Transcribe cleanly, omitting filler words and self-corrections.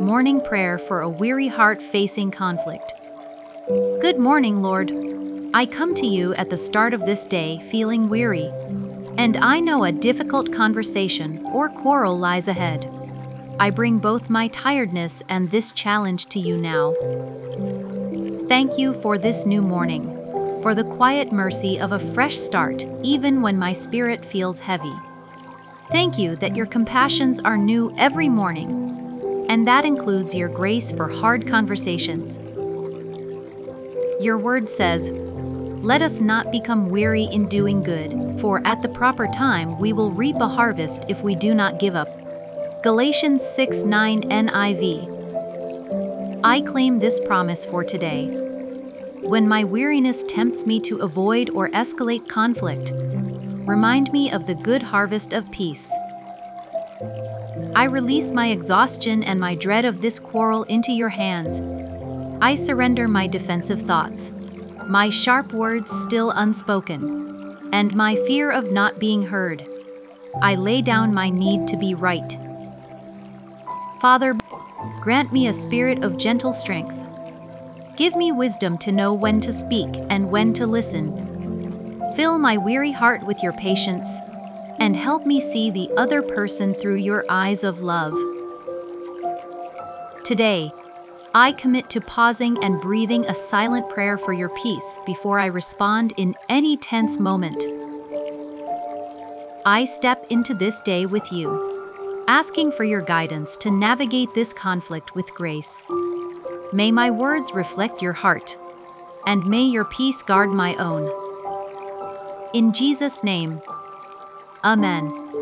morning prayer for a weary heart facing conflict. Good morning, Lord. I come to you at the start of this day feeling weary, and I know a difficult conversation or quarrel lies ahead. I bring both my tiredness and this challenge to you now. Thank you for this new morning, for the quiet mercy of a fresh start, even when my spirit feels heavy. Thank you that your compassions are new every morning, and that includes your grace for hard conversations. Your word says, "Let us not become weary in doing good, for at the proper time we will reap a harvest if we do not give up." Galatians 6:9 NIV. I claim this promise for today. When my weariness tempts me to avoid or escalate conflict, remind me of the good harvest of peace. I release my exhaustion and my dread of this quarrel into your hands. I surrender my defensive thoughts, my sharp words still unspoken, and my fear of not being heard. I lay down my need to be right. Father, grant me a spirit of gentle strength. Give me wisdom to know when to speak and when to listen. Fill my weary heart with your patience, and help me see the other person through your eyes of love. Today, I commit to pausing and breathing a silent prayer for your peace before I respond in any tense moment. I step into this day with you, asking for your guidance to navigate this conflict with grace. May my words reflect your heart, and may your peace guard my own. In Jesus' name, Amen.